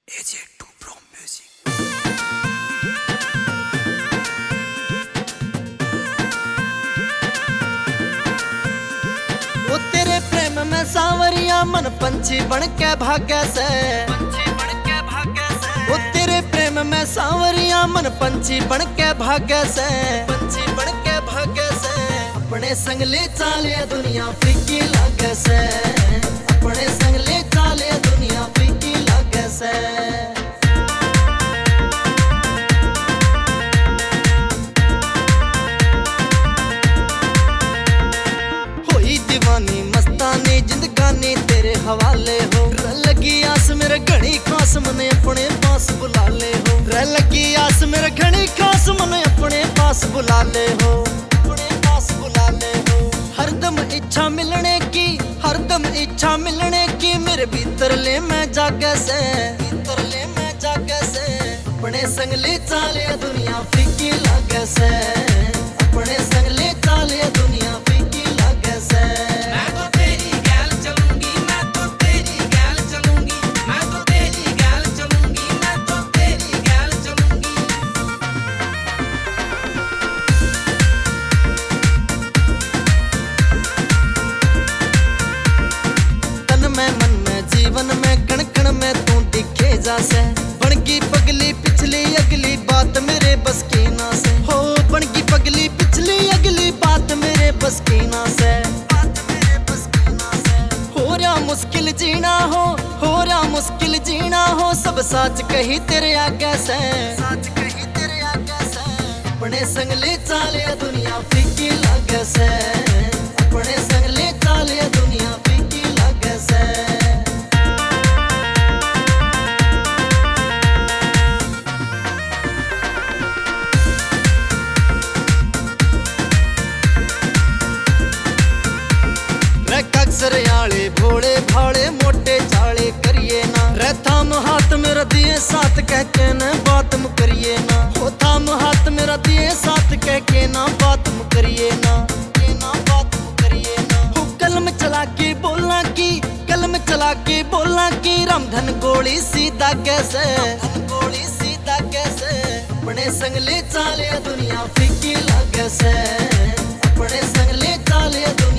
AJ2 Pro Music। वो तेरे प्रेम में सांवरिया मन पंछी बन के भागे से, वो तेरे प्रेम में सांवरिया मन पंछी बन के भागे से, पंछी बन के भागे से। अपने संग ले चाले दुनिया फीकी लागे से, अपने संग ले चाले दुनिया फीकी लागे से। दीवानी मस्तानी जिंदगानी तेरे हवाले हो, लगी आस मेरे घनी खास मने अपने पास बुला ले हो, लगी आस मेरे घनी खास मने अपने पास बुला ले हो, अपने पास बुला ले हो। हरदम इच्छा मिलने की, हरदम इच्छा मिलने की मेरे भीतर ले मैं जागे से, भीतर ले मैं जागे से। अपने संग ले चाले दुनिया फीकी लागे से, अपने संग ले चाले दुनिया फीकी लागे से। जीवन में कण कण में तू दिखे जासे, बनगी पगली पिछली अगली बात मेरे बस की ना से, हो बनगी पगली पिछली अगली बात मेरे बस की ना से, बात मेरे बस की ना से। हो रहा मुश्किल जीना हो रहा मुश्किल जीना हो, सब सच कही तेरे आगे से, सच कही तेरे आगे से। अपने संग ले चाले दुनिया फीकी लागे से, अपने संग ले चाले दुनिया फीकी लागे से। सरयाले भोले भाले मोटे चाले करिए ना, रे थाम हाथ मेरा दिए साथ कह के न बात मुकरिए ना, हो थाम हाथ मेरा दिए साथ कह के ना बात मुकरिए ना, के ना बात मुकरिए ना। हो कलम चला के बोलना की, कलम चला के बोलना की, रामधन गोली सीधा कैसे, रामधन गोली सीधा कैसे। अपने संग ले चाले दुनिया फीकी लागे से, अपने संग ले चाले